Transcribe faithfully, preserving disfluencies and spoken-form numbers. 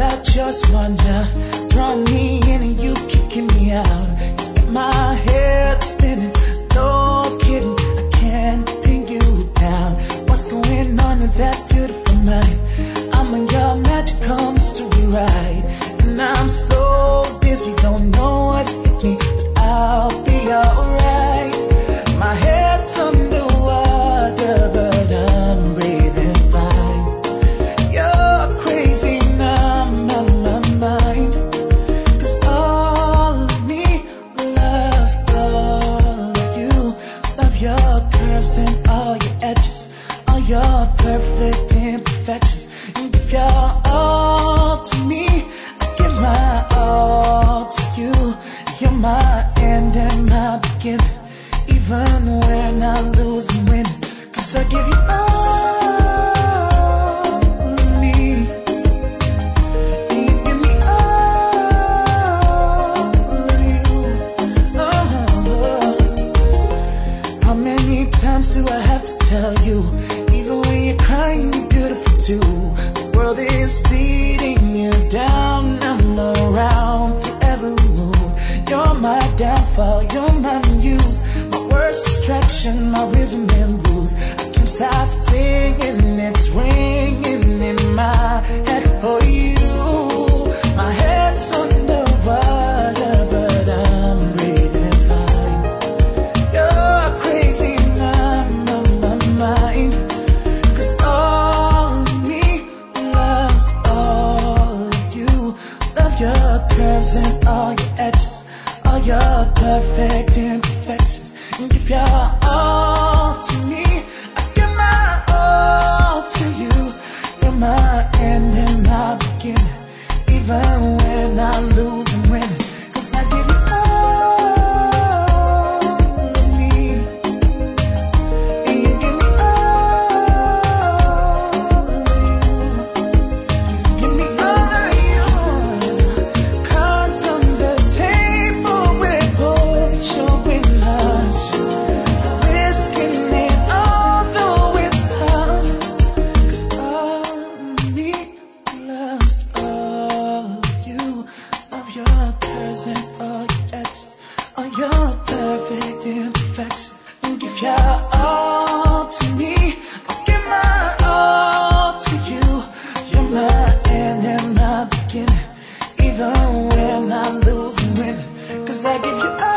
I just wonder, drawing me in and you kicking me out. You get my head spinning, no kidding, I can't pin you down. What's going on in that beautiful mind? I'm on your magical mystery ride, and I'm so dizzy, don't know what hit me, but I'll be alright. My head's underwater, but I'm breathing fine. You're crazy now, my, my mind, 'cause all of me loves all of you. Love your curves and all your edges, all your perfect imperfections. You give your all to me, I give my all to you. You're my end and my beginning, even when I lose and win, 'cause I give you all of me, and you give me all of you. Oh. How many times do I have to tell you, even when you're crying, you're beautiful too. The world is beating you down, I'm around for every mood. You're my downfall, you're my muse, my worst distraction, my rhythm and blues. I can't stop singing, it's ringing in my head for you. My head's underwater, but I'm breathing fine. You're crazy now, my, my mind, 'cause all of me loves all of you. Love your curves and all your edges, all your perfect imperfections. And give your all to me, I give my all to you. You're my end and my beginning, even when I lose and win, 'cause I give you all of me, and you give me all of you. Give me all of you. Cards on the table, we're both showing us, risking it although it's tough, 'cause all of me loves all of you. Love your curves and all your edges, all your perfect imperfections. And give your all to me, I give my all to you. You're my end and my beginning, even when I lose and win, 'cause I give you all